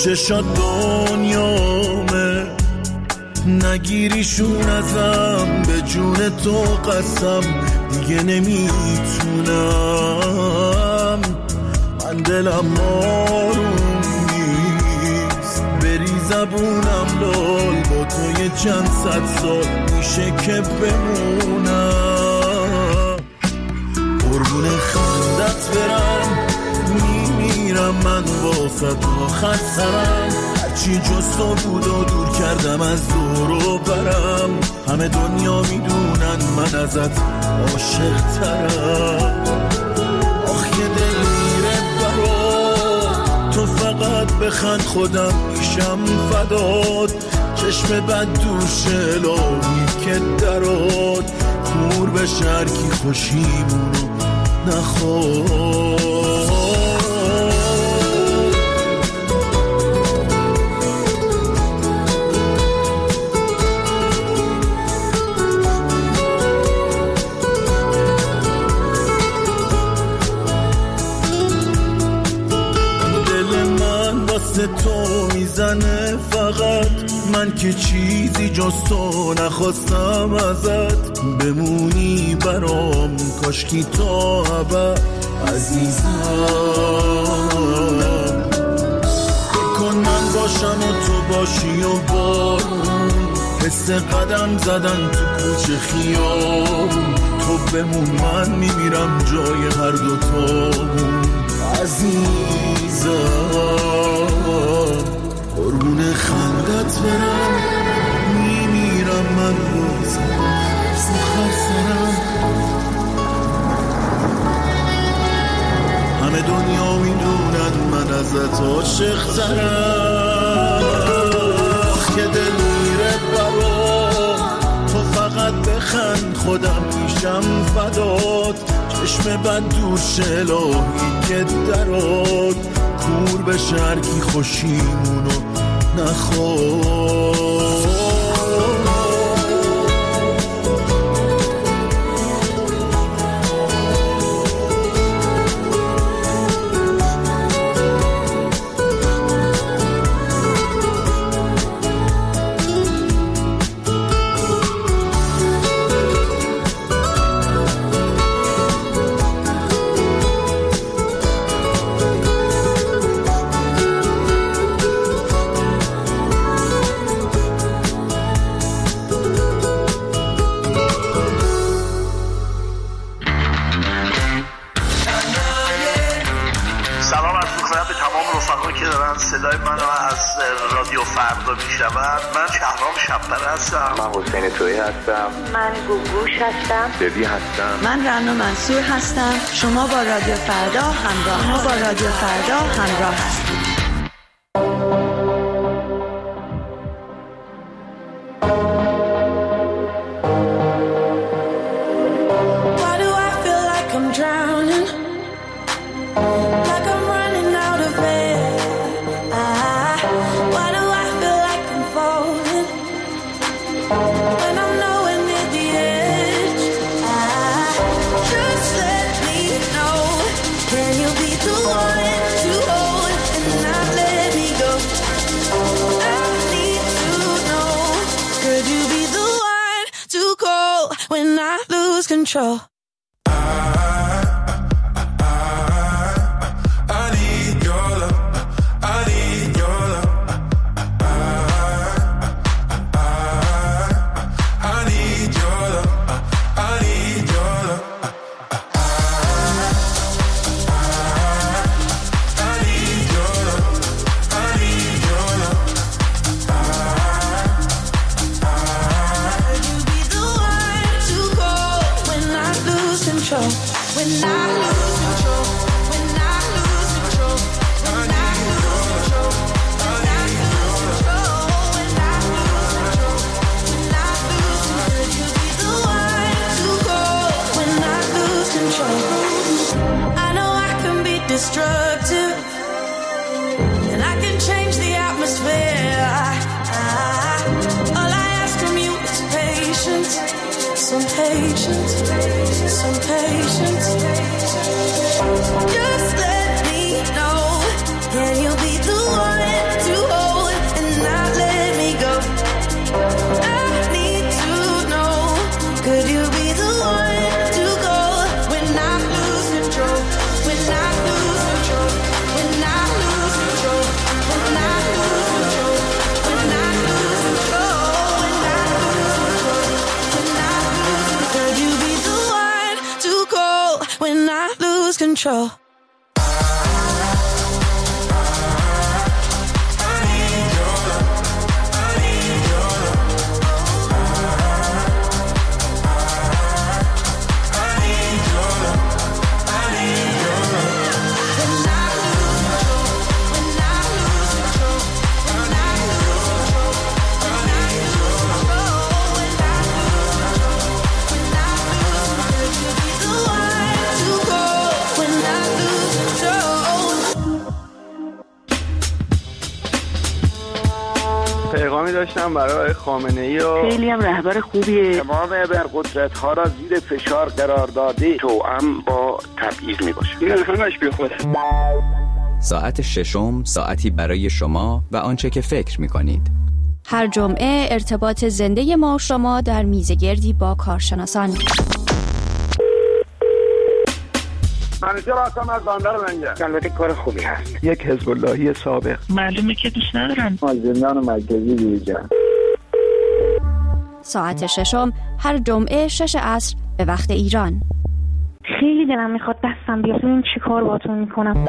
چشات دنیامه، نگیریشون ازم، به جون تو قسم دیگه نمیتونم. من دلم آروم نیست، بری زبونم لال، با توی چند صد سال میشه که بمونم. قربون خندت برم، میمیرم من واسه تو آخر سرم. هرچی جز تو بود و دور کردم از دور و برم. همه دنیا میدونن من ازت عاشق ترم. آخ یه دل میره برات، تو فقط بخند خودم میشم فدات. چشم بد دوشه لاهی که درات، کور به شرکی خوشیمونو نخواد. تو میزنه فقط، من که چیزی جز تو نخواستم ازت. بمونی برام کاشکی تا ابد عزیزم. بکن من باشم و تو باشی و بارون، حس قدم زدن تو کوچه خیابون. تو بمون من میمیرم جای هر دوتامون عزیزم. قربون خندت برم، میمیرم من روز سخر سرم. همه دنیا میدونن من ازت عاشق ترم. که دل میره برام، تو فقط بخند خودم میشم فدات. چشم بد دوشه لاهی که درات، کور به شرکی خوشیمونو نخواد. صدای منو از رادیو فردا میشنون. من شهرام شب‌پره هستم. من حسین تویی هستم. من گوگوش هستم. ببی هستم. من رنا منصور هستم. شما با رادیو فردا همراه هستید. Control. Destructive, and I can change the atmosphere. All I ask from you is patience, some patience, some patience. Just let me know, can you be the one to control. پیغامی داشتم برای خامنه‌ای و خیلی هم رهبر خوبیه. امام ابرقدرت‌ها را زیر فشار قرار داده توأم با تبعیض میباشه. این همش بیخوده. ساعت ششم، ساعتی برای شما و آنچه که فکر می‌کنید. هر جمعه ارتباط زنده ما و شما در میزگردی با کارشناسان. منیجر هستم از بندر لنگر. البته کار خوبی هست. یک حزب اللهی سابق. معلومه که دوست ندارم. از زندان مرکزی بیرون. ساعت ششم هر جمعه 6 عصر به وقت ایران. خیلی دلم میخواد دستم بیاد ببینم چی کار باهاتون میکنم.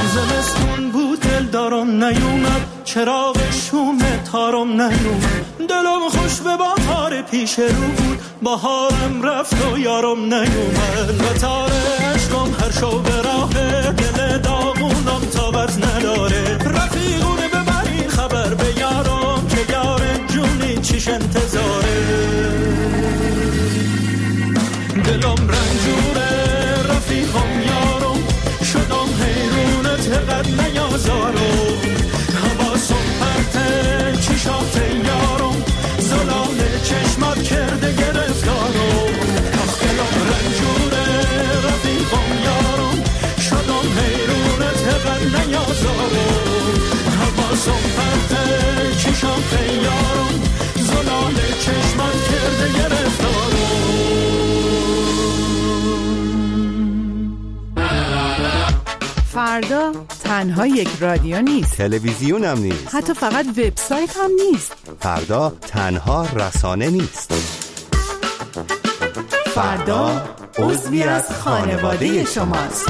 نیومد چراغ شوم تارم نیومد دلم خوش به بهار پیش رو بود، بهارم رفت و یارم نیومد و تار عشقم هر شو به راه دل داغونم تابت نداره. رفیقونه ببرین خبر به یارم که یار جونی چیش انتظاره. دلم رنجوره رفیقم یارم، شدم حیرونت قد نیازارم. حواسم پرته چشات یارم، زلال چشمات کرده گرفتارم. دلم رنجوره رفیقم یارم، شدم حیرونت قد نیازارم. حواسم پرته چشات یارم، زلال چشمات کرده گرفتارم. فردا تنها یک رادیو نیست، تلویزیون هم نیست، حتی فقط وبسایت هم نیست. فردا تنها رسانه نیست. فردا عضوی از خانواده شماست.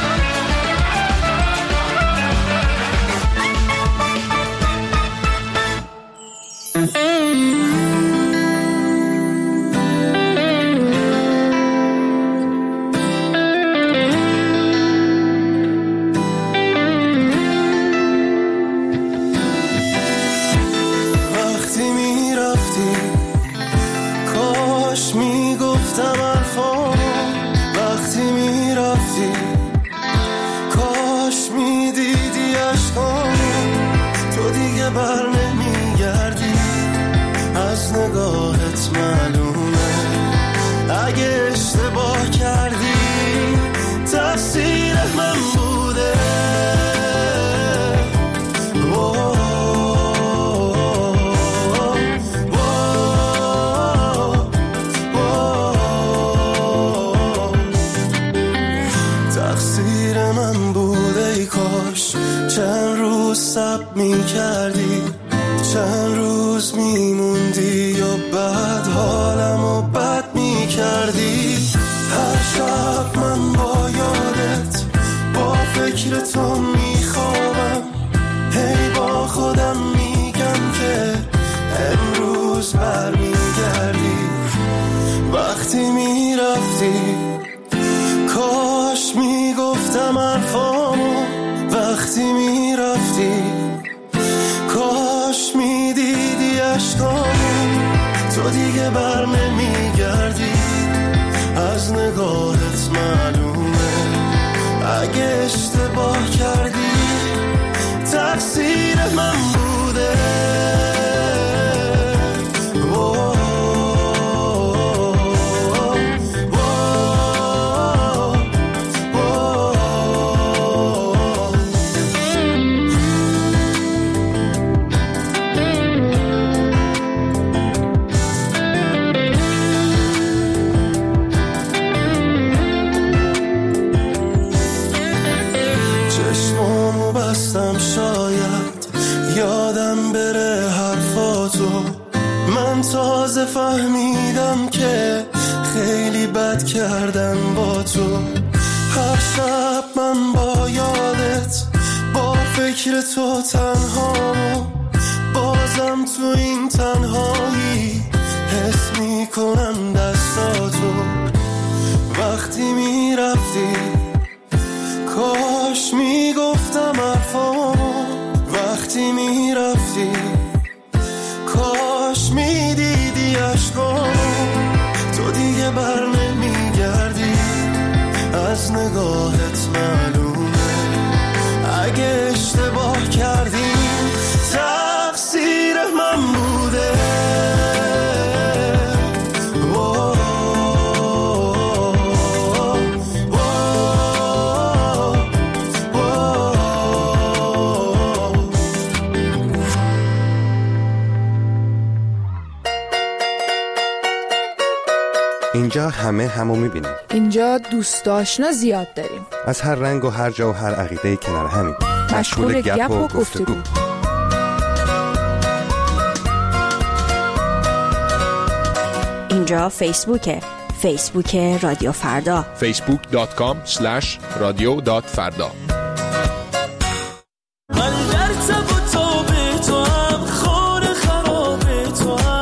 چند روز میموندی و بعد حالمو بد میکردی. هر شب من با یادت با فکر تو میخوابم، هی با خودم میگم که امروز برمیگردی. وقتی میرفتی کاش میگفتم حرفامو، وقتی میرفتی کاش میدیدی عشقامو. تو دیگه بر نمیگردی، از نگاهت معلومه. اگه اشتباه کردی تقصیر من بوده. تازه فهمیدم که خیلی بد کردم با تو. هر شب من با یادت با فکر تو تنهامو، بازم تو این تنهایی حس میکنم دستاتو. وقتی میرفتی کاش میگفتم حرفامو، وقتی میرفتی کاش میدیدی عشقامو. تو دیگه بر نمیگردی، از نگاهت معلومه. اگه اشتباه کردی تقصیر من بوده. اینجا همه همو میبینیم. اینجا دوست آشنا زیاد داریم، از هر رنگ و هر جا و هر عقیده کنار همین، مشغول گپ و گفتگو. اینجا فیسبوک رادیو فردا، facebook.com/radio.farda. من در تب و تاب تو هم، خانه خراب تو هم،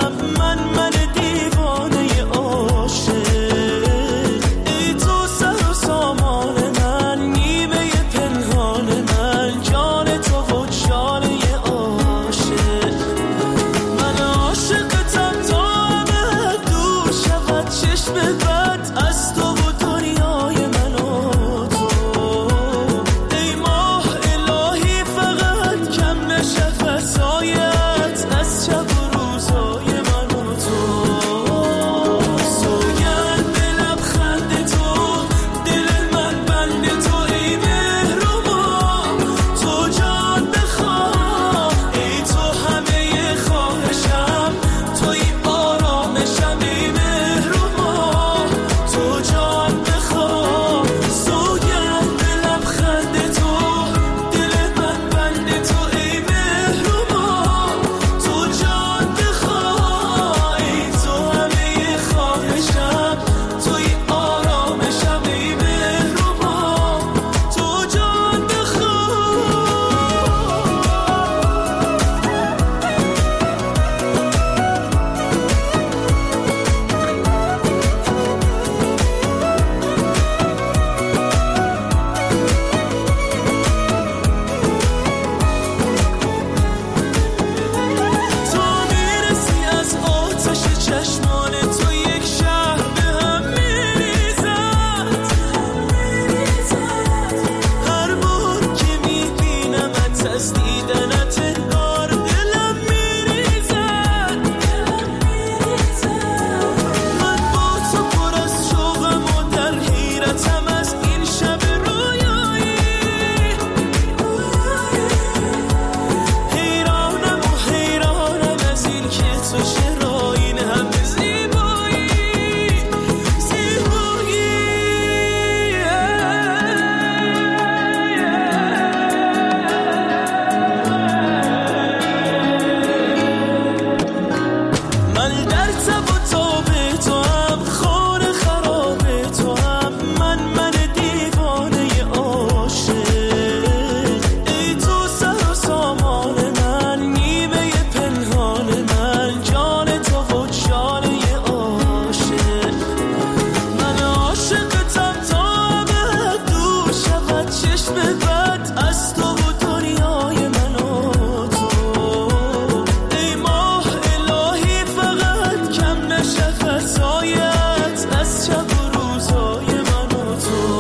به بعد از تو و دنیای من و تو. ای ماه الهی فقط کم نشه فضایت از شب و روزای من و تو.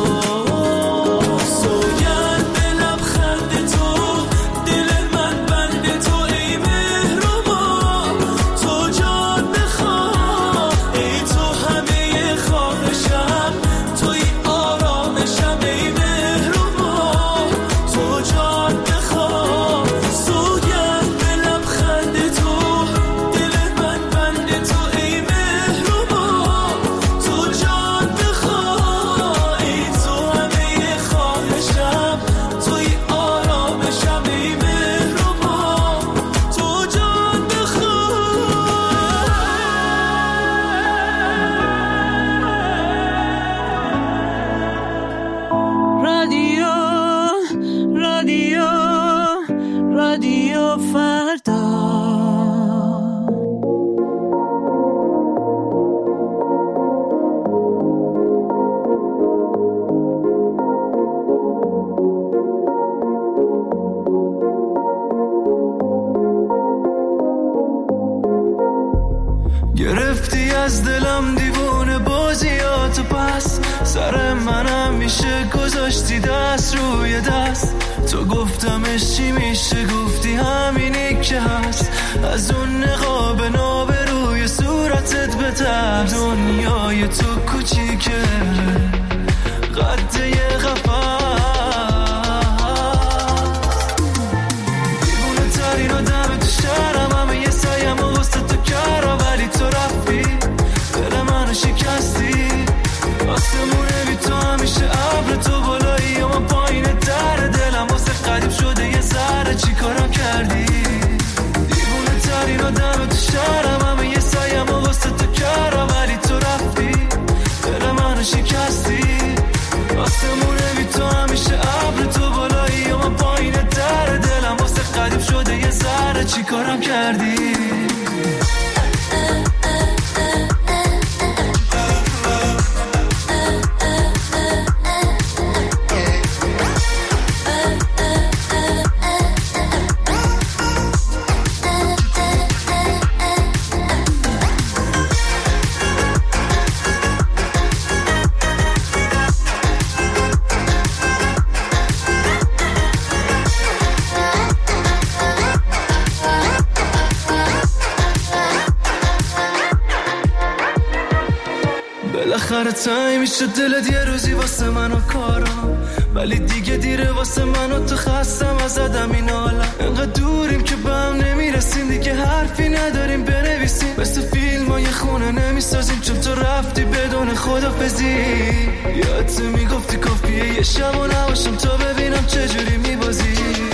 سوگند به لبخند تو، دل من بند تو، ای مهربان تو جان بخواه. ای تو همه خواهشم، توی آرامشم، ای مهربان تو جان بخواه. سوگند به لبخند تو، دل من بند تو، ای مهربان تو جان بخواه. ای تو همه خواهشم، توی آرامشم، ای مهربان تو جان بخواه. رادیو رادیو رادیو فردا. گرفتی از دلم دیوونه بازیاتو، پس سر منم میشه گذاشتی دست روی دست. تو گفتمش چی میشه، گفتی همینی که هست. از اون نقاب ناب روی صورتت بترس. دنیای تو کوچیکه قد یه قفس. دیوونه ترین آدم تو شهرم، همه یه سعیم و واسه تو کردم، ولی تو رفتی دل منو شکستی. آسمونه بی تو همیشه ابر، تو بالایی و من پایین در. دلم واسه قدیم شده یه ذره، چی کارم کردی؟ دیوونه ترین آدم تو شهرم، همه یه سعیم و واسه تو کردم، ولی تو رفتی دل منو شکستی. آسمونه بی تو همیشه ابر، تو بالایی و من پایین در. دلم واسه قدیم شده یه ذره، چی کارم کردی؟ بالاخره تایی میشه دلت یه روزی واسه منو کارم، ولی دیگه دیره واسه منو. تو خستم از آدم این حالا، انقدر دوریم که به هم نمیرسیم، دیگه حرفی نداریم بنویسیم. مثل فیلم ها یه خونه نمیسازیم، چون تو رفتی بدون خدافزی. یادت میگفتی کافیه یه شب و نباشم تا ببینم چجوری میبازی.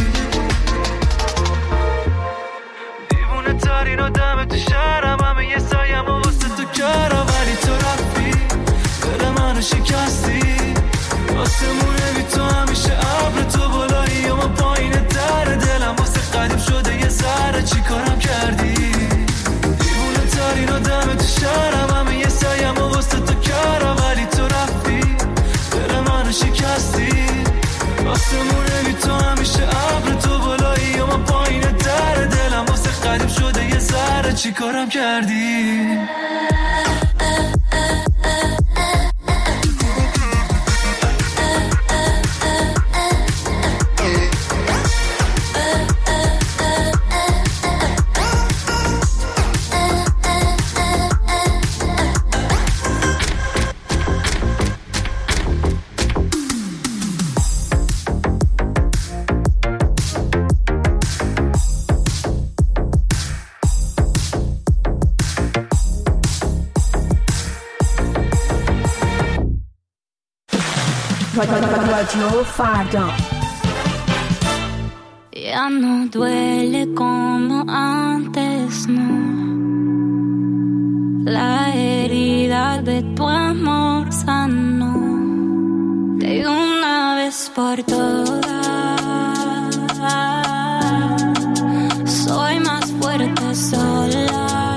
دیوونه ترین آدم تو شهرم، همه یه سایم و واسه تو کردم، ولی تو رفتی دل منو شکستی. آسمونه بی تو همیشه ابر، تو بالایی و من پایین در. دلم واسه قدیم شده یه ذره، چی کارم کردی؟ دیوونه ترین آدم تو شهرم، همه یه سایم و واسه تو کردم، ولی تو رفتی دل منو شکستی. آسمونه بی تو همیشه ابر، تو بالایی و من پایین در. دلم واسه قدیم شده یه ذره، چی کارم کردی؟ رادیو فردا. Ya no duele como antes, no. La herida de tu amor sanó de una vez por todas. Soy más fuerte sola.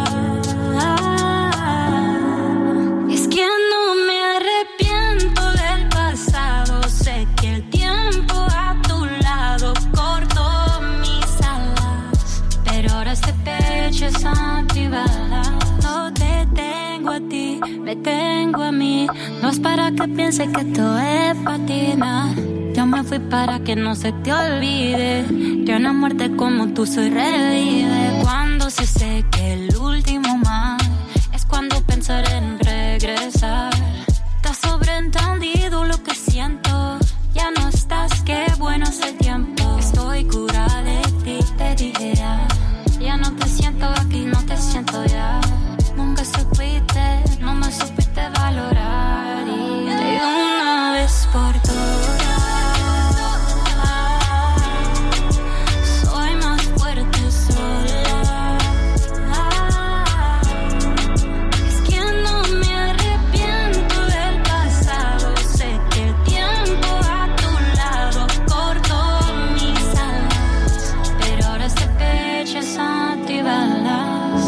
Es que no me arrepiento del pasado. Sé que el tiempo ha que pienses que esto es patina. Yo me fui para que no se te olvide que una muerte como tú se revive. Cuando se seque el último mar es cuando pensaré en regresar. Te has sobreentendido lo que siento. Ya no estás, qué bueno hace tiempo. Estoy curada de ti, te dije ya. Ya no te siento aquí, no te siento ya. Nunca supiste, no me supiste valorar. Y de una vez por todas soy más fuerte sola. Es que no me arrepiento del pasado. Sé que el tiempo a tu lado cortó mis alas, pero ahora sé que echas antibalas.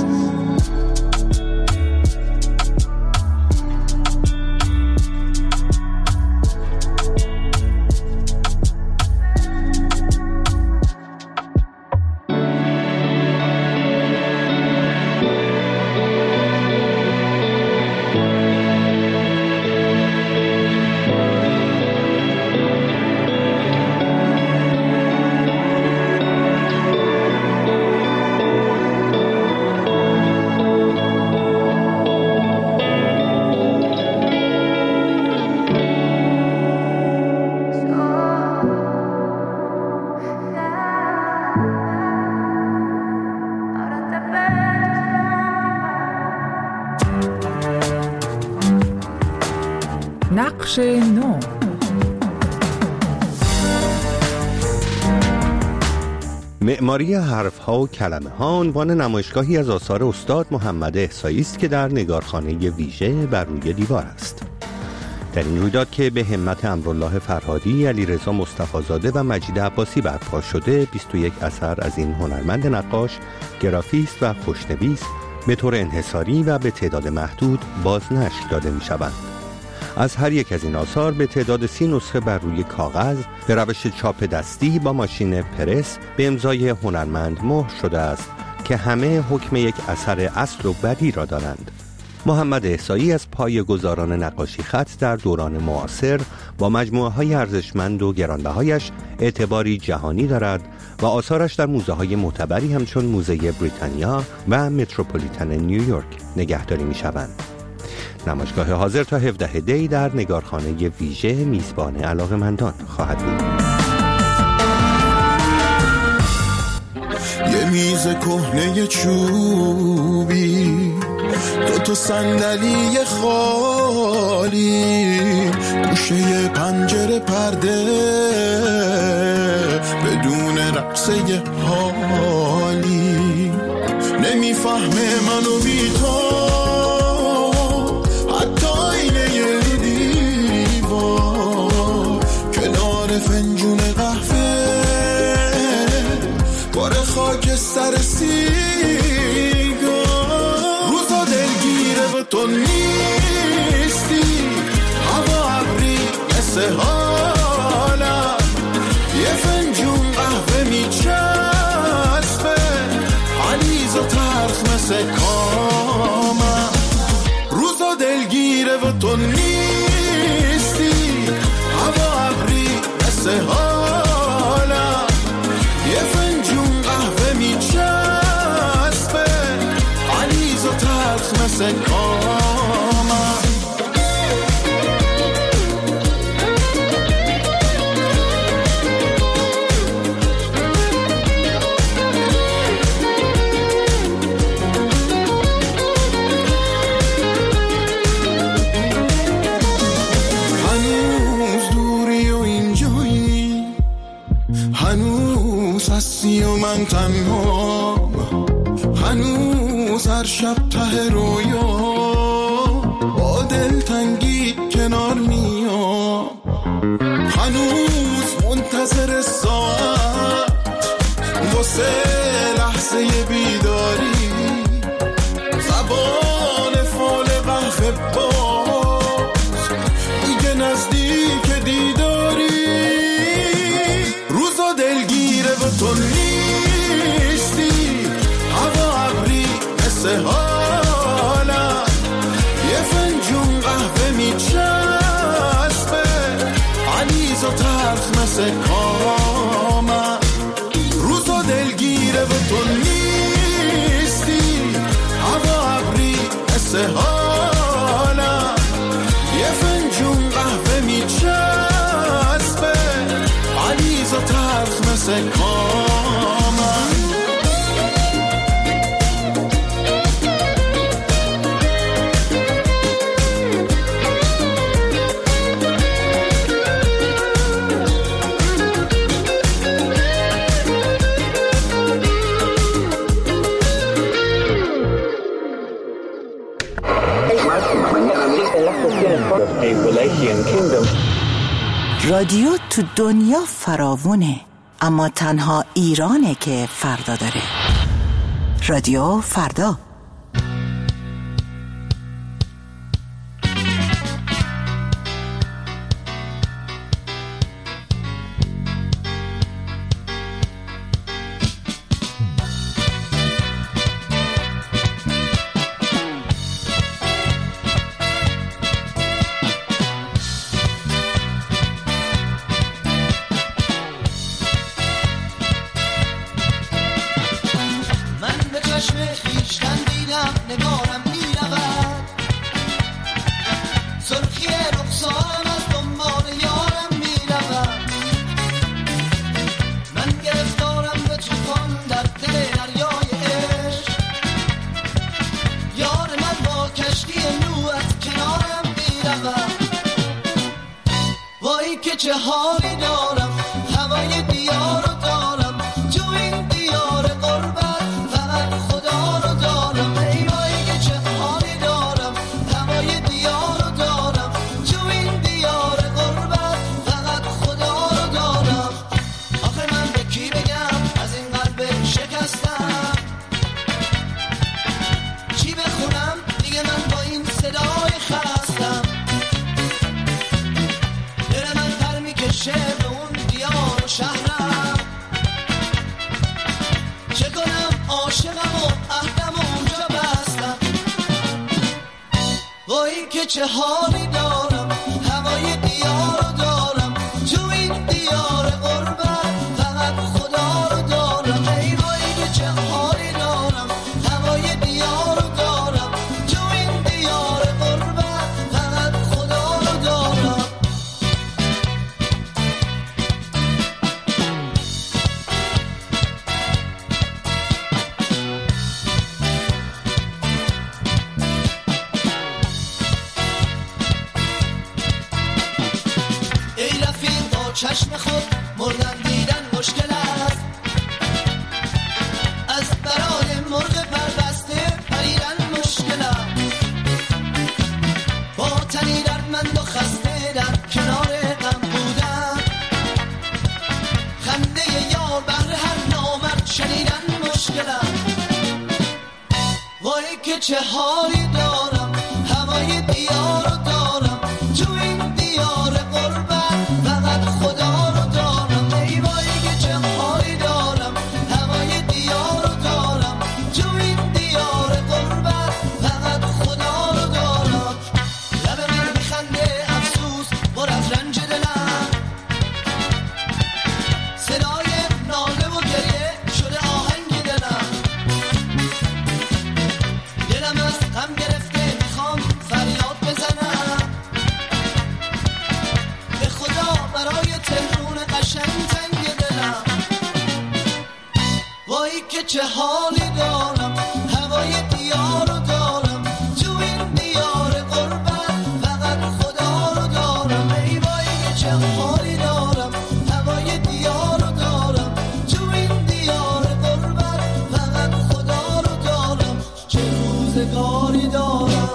نقش نو. معماری حرف‌ها و کلمه‌ها عنوان نمایشگاهی از آثار استاد محمد احصایی است که در نگارخانه ویژه بر روی دیوار است. در این رویداد که به همت امرالله فرهادی، علیرضا مصطفی‌زاده و مجید عباسی برپا شده، 21 اثر از این هنرمند نقاش، گرافیست و خوشنویس به طور انحصاری و به تعداد محدود بازنشر داده می‌شوند. از هر یک از این آثار به تعداد 30 نسخه بر روی کاغذ به روش چاپ دستی با ماشین پرس به امضای هنرمند مهر شده است که همه حکم یک اثر اصل و بدی را دارند. محمد احصایی از پایه‌گذاران نقاشی خط در دوران معاصر با مجموعه‌های ارزشمند و گرانبهایش اعتباری جهانی دارد و آثارش در موزه‌های معتبری همچون موزه بریتانیا و متروپولیتن نیویورک نگهداری می‌شوند. نمایشگاه حاضر تا 17 دی در نگارخانه ویژه میزبان علاقه‌مندان خواهد بود. یه میز کهنه چوبی، 2 صندلی خالی، گوشه پنجره پرده بدون رقصه حالی، نمیفهمه منو بی تو، فنجون قهوه بار خاک سر سیگار، روزا دلگیره و تو نیستی، هوا ابری مثل حالم، یه فنجون قهوه میچسبه علیز و ترخ مثل کامم، روزا دلگیره و تو نیستی، هوا ابری حالا، یه فنجون قهوه میچسبه علیز و تلخ مثل کامم. هستی و من تنها، هنوز هر شب ته رویا با دلتنگی کنار میام، هنوز منتظر ساعت واسه لحظه بیداری، زبان فال قهوه باز میگه نزدیک دیداری، روزا دلگیره و تو نیستی، هوا ابری مثل حالم، یه فنجون قهوه میچسبه غلیظ و تلخ مثل کامم، روزا دلگیره و تو نیستی، هوا ابری مثل حالم، یه فنجون قهوه میچسبه غلیظ و تلخ مثل کامم. رادیو تو دنیا فراوونه، اما تنها ایرانه که فردا داره. رادیو فردا. چه حالی دارم، هوای دیار رو دارم، تو این دیار غربت فقط خدا رو دارم. ای وای چه حالی دارم، هوای دیار رو دارم، تو این دیار غربت فقط خدا رو دارم. آخه من به کی بگم از این قلب شکستم، چی بخونم دیگه من با این صدای خستم. به اون دیار و شهرم، چه کنم عاشقم و عهدم و اونجا بستم. وای که چه حالی دارم، هوای دیار رو دارم، تو این دیار غربت فقط خدا رو دارم. ای وای که چه حالی دارم، هوای دیار رو دارم، تو این دیار غربت فقط خدا رو دارم. چشم خود مردن دیدن مشکل است، از برای مرغ پربسته پریدن مشکل است. با تنی دردمند و خسته در کنار غم بودن، خنده یار بهر هر نامرد شنیدن مشکل است. وای که چه حالی دارم، هوای دیار رو دارم، تو این دیار غربت فقط خدا رو دارم. ای وای که چه حالی دارم، هوای دیار رو دارم، تو این دیار غربت فقط خدا رو دارم. لب من میخنده افسوس پر از رنج دلم، صدای ناله و گریه شده آهنگ دلم. دلم از غم گرفته میخوام فریاد بزنم، به خدا برای تهرون قشنگ تنگ دلم. وای که چه حالی دارم، هوای دیار رو دارم، تو این دیار غربت فقط خدا رو دارم. ای وای که چه حالی دارم، هوای دیار رو دارم، تو این دیار غربت فقط خدا رو دارم. چه روزگاری دارم.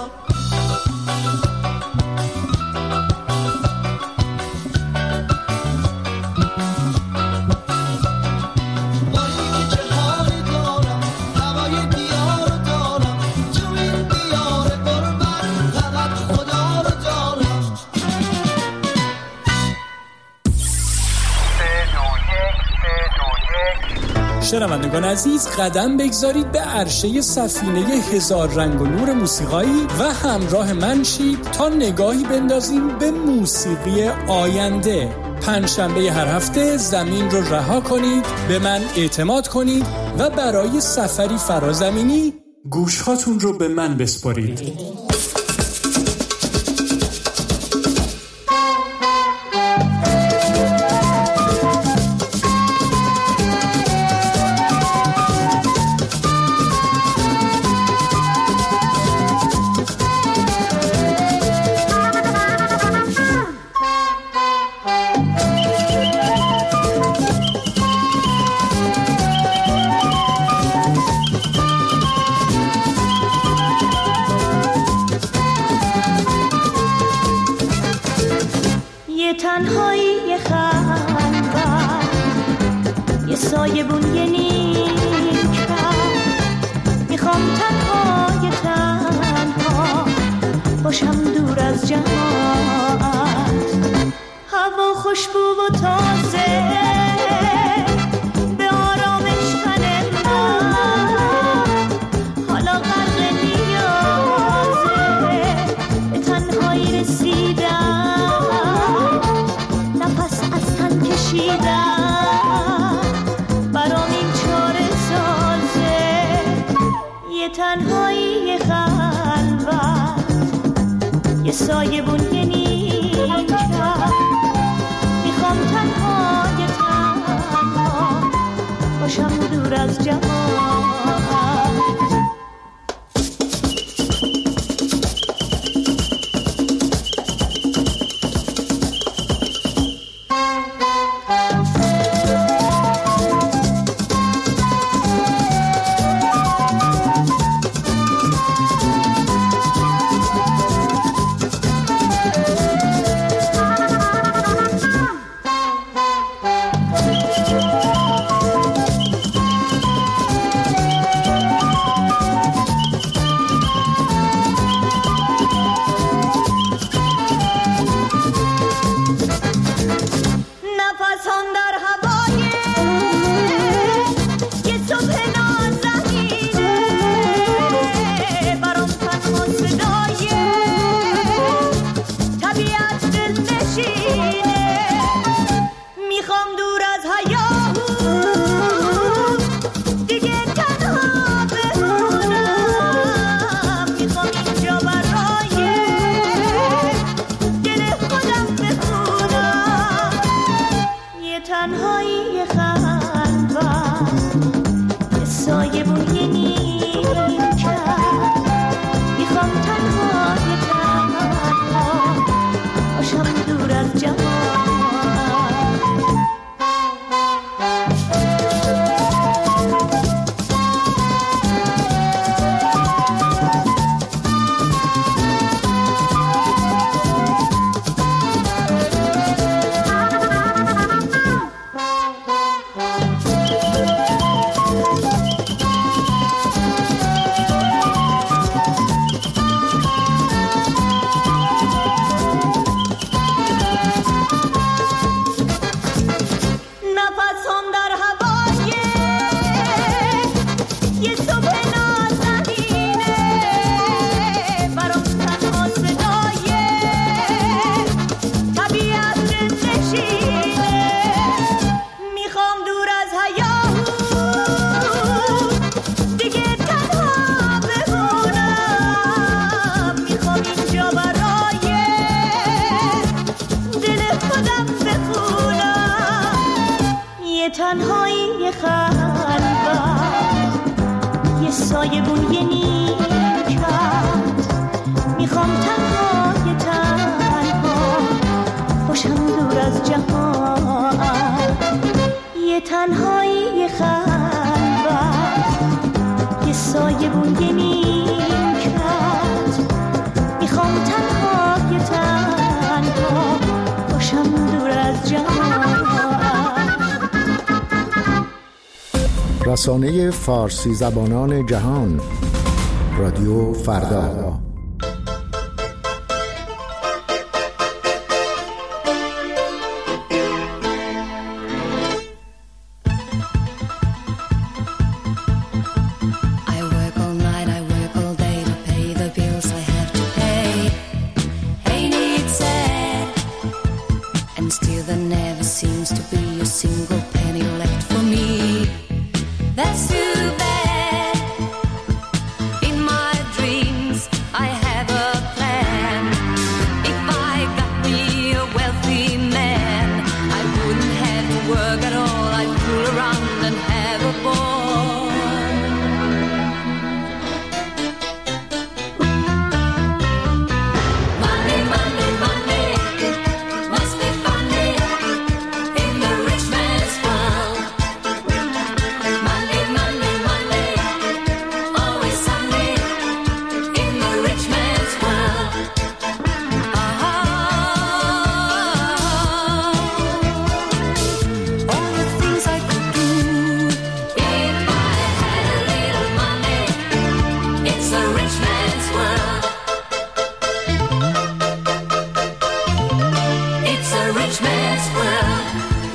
شنوندگان عزیز، قدم بگذارید به عرشه سفینه هزار رنگ و نور موسیقایی و همراه من شید تا نگاهی بندازیم به موسیقی آینده. پنجشنبه هر هفته زمین رو رها کنید، به من اعتماد کنید و برای سفری فرازمینی گوشهاتون رو به من بسپارید. تنهایی خلوت یه سایبون یه نیمکت میخوام تنها باشم دور از جماعت هوا خوشبو و تازه به آرامش تن من حالا غرق نیازه به تنهایی رسیدم نفس از تن کشیدم برام این چاره سازه یه تنهایی خلوت یه سایبون یه نیمکت میخوام تنها باشم دور از جماعت تنهایی خلوت یه سایبون یه نیمکت میخوام تنها باشم دور از جماعت یه تنهایی خلوت یه سایبون یه نیمکت میخوام تنها باشم دور از جماعت. رسانه فارسی زبانان جهان رادیو فردا. The never seems to be a single penny left for me. That's too bad. In my dreams I have a plan. If I got me a wealthy man, I wouldn't have to work at all. I'd fool around and have a ball. Money, money, money, must be funny in the rich man's world. Money, money, money, always sunny in the rich man's world. All the things I could do if I had a little money. It's a rich man's world. It's a rich man's world.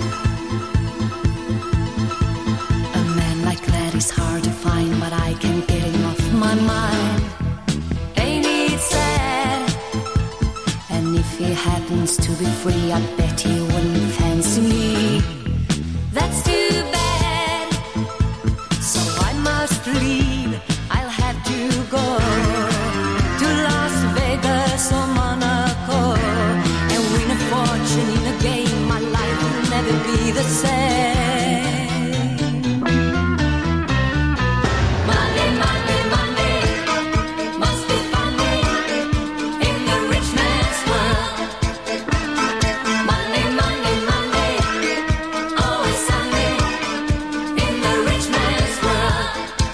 A man like that is hard to find, but I can't get him off my mind. Ain't it sad? And if he happens to be free, I bet he wouldn't fancy me. That's too bad. So I must leave. I'll have to go to Las Vegas or Monaco and win a fortune in a game. My life will never be the same. Money, money, money, must be funny in the rich man's world. Money, money, money, always sunny in the rich man's world.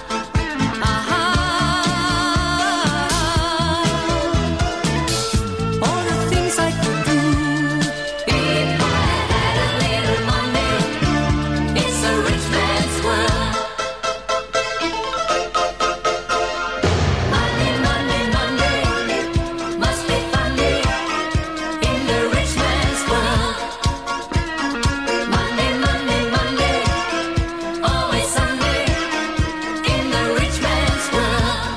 All the things I could do if I had a little money. It's a rich man's world. Money, money, money, must be funny in the rich man's world. Money, money, money, always sunny in the rich man's world.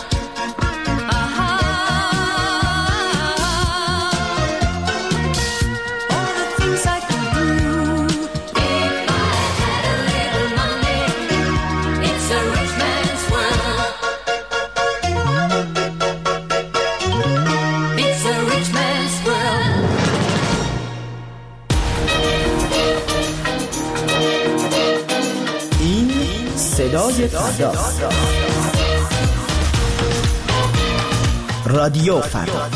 All the things I could do if I had a little money. It's a rich man's world. It's a rich man's world. این صدای فردا، رادیو فردا.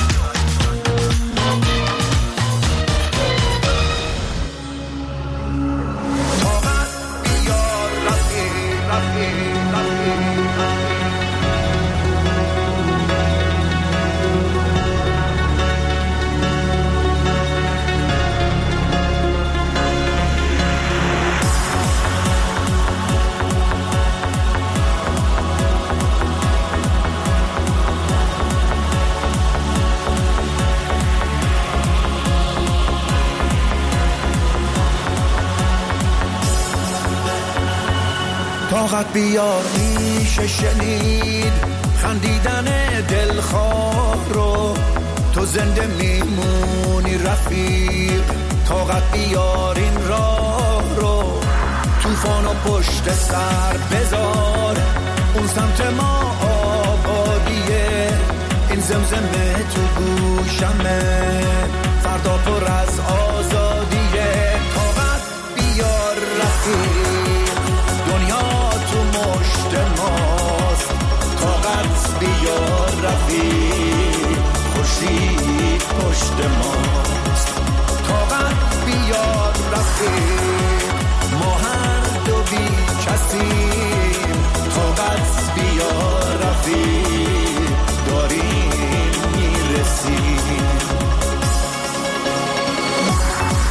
طاقت بیار میشه شنید خندیدن دلخواه رو، تو زنده میمونی رفیق. طاقت بیار این راه رو، طوفانو پشت سر بذار. اون سمت ما آبادیه، این زمزمه تو گوشمه. فردا پر از آزادیه. طاقت بیار رفیق، دنیا تو مشت ماست. طاقت بیار رفیق، خورشید پشت ماست. طاقت بیار رفیق، ما هر دو بی کسیم. طاقت بیار رفیق، داریم میرسیم.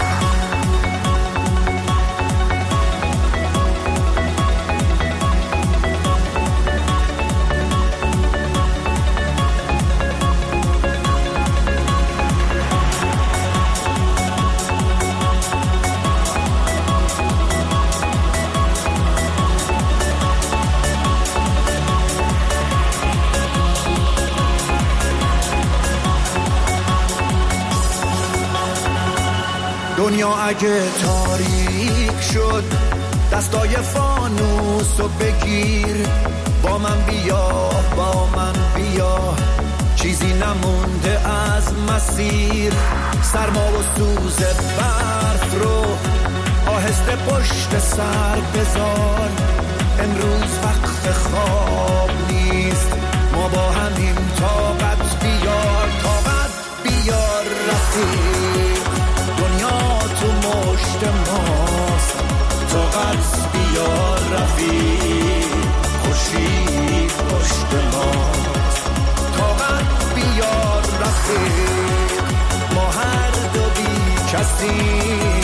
دنیا اگه تاریک شد دستای فانوسو بگیر، با من بیا با من بیا، چیزی نمونده از مسیر. سرما و سوز برف رو آهسته پشت سر بذار، امروز وقت خواب نیست، ما با همین طاقت بیار، طاقت بیار رفیق، دنیا تو مشت ماست، طاقت بیار رفیق، خورشید پشت ماست، طاقت بیار رفیق، ما هر دو بی کسی